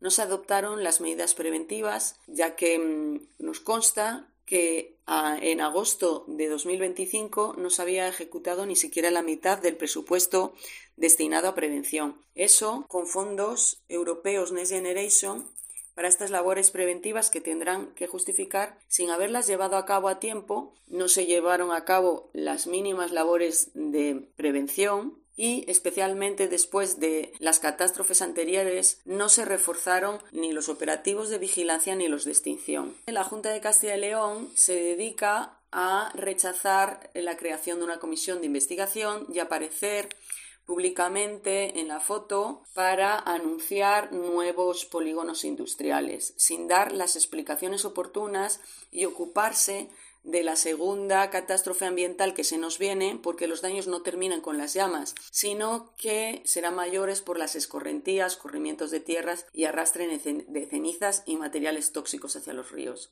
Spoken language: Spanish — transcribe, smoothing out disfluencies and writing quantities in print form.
no se adoptaron las medidas preventivas, ya que nos consta que en agosto de 2025 no se había ejecutado ni siquiera la mitad del presupuesto destinado a prevención. Eso con fondos europeos Next Generation para estas labores preventivas que tendrán que justificar sin haberlas llevado a cabo a tiempo. No se llevaron a cabo las mínimas labores de prevención y especialmente después de las catástrofes anteriores no se reforzaron ni los operativos de vigilancia ni los de extinción. La Junta de Castilla y León se dedica a rechazar la creación de una comisión de investigación y aparecer públicamente en la foto para anunciar nuevos polígonos industriales, sin dar las explicaciones oportunas y ocuparse de la segunda catástrofe ambiental que se nos viene, porque los daños no terminan con las llamas, sino que serán mayores por las escorrentías, corrimientos de tierras y arrastre de cenizas y materiales tóxicos hacia los ríos.